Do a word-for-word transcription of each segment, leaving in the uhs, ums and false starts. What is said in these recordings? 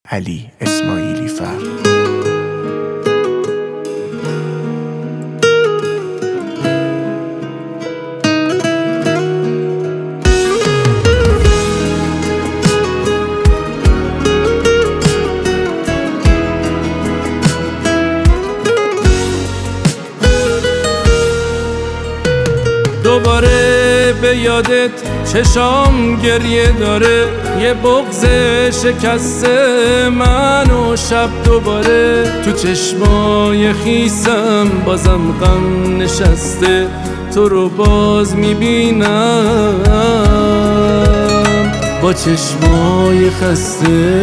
علی اسماعیلی فر. دوباره به یادت چشام گریه داره، یه بغض شکسته من و شب دوباره تو چشمای خیسم بازم غم نشسته، تو رو باز میبینم با چشمای خسته.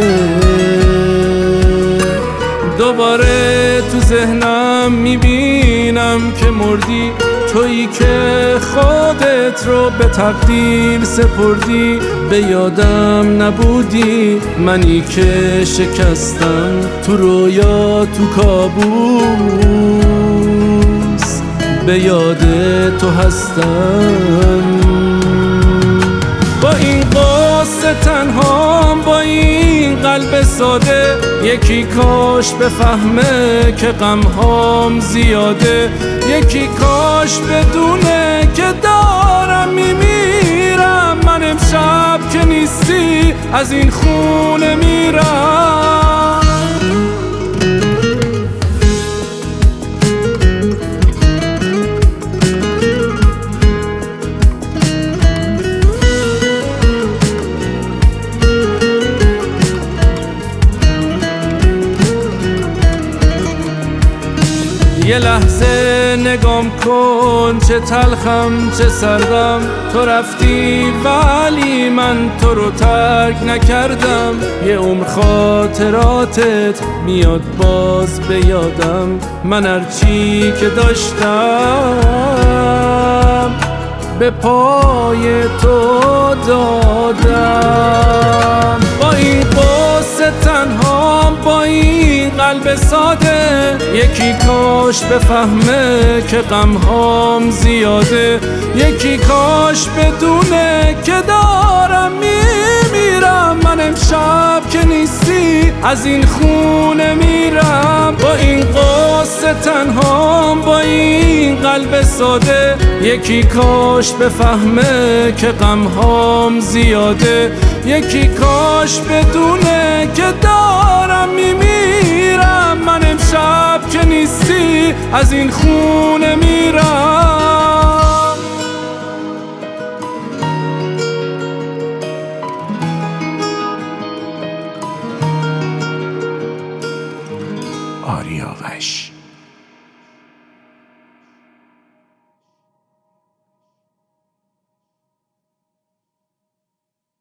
دوباره تو ذهنم میبینم که مردی، تویی که خودت رو به تقدیر سپردی، به یادم نبودی منی که شکستم تو رویا تو کابوس، به یاد تو هستم. با این قصه تنهام، با این قلب ساده، یکی کاش بفهمه که غمهام زیاده، یکی کاش بدونه که دارم میمیرم. من امشب که نیستی از این خونه میرم. یه لحظه نگام کن، چه تلخم چه سردم، تو رفتی ولی من تو رو ترک نکردم. یه عمر خاطراتت میاد باز به یادم، من هرچی که داشتم به پای تو دادم. با این قصه تنهام، با این قلب ساده، یکی کاش بفهمه که غمهام زیاده، یکی کاش بدونه که دارم میمیرم. من امشب که نیستی از این خونه میرم. با این قصه تنهام، با این قلب ساده، یکی کاش بفهمه که غمهام زیاده، یکی کاش بدونه که دارم میمیرم. من امشب که نیستی از این خونه میرم. آریاوش.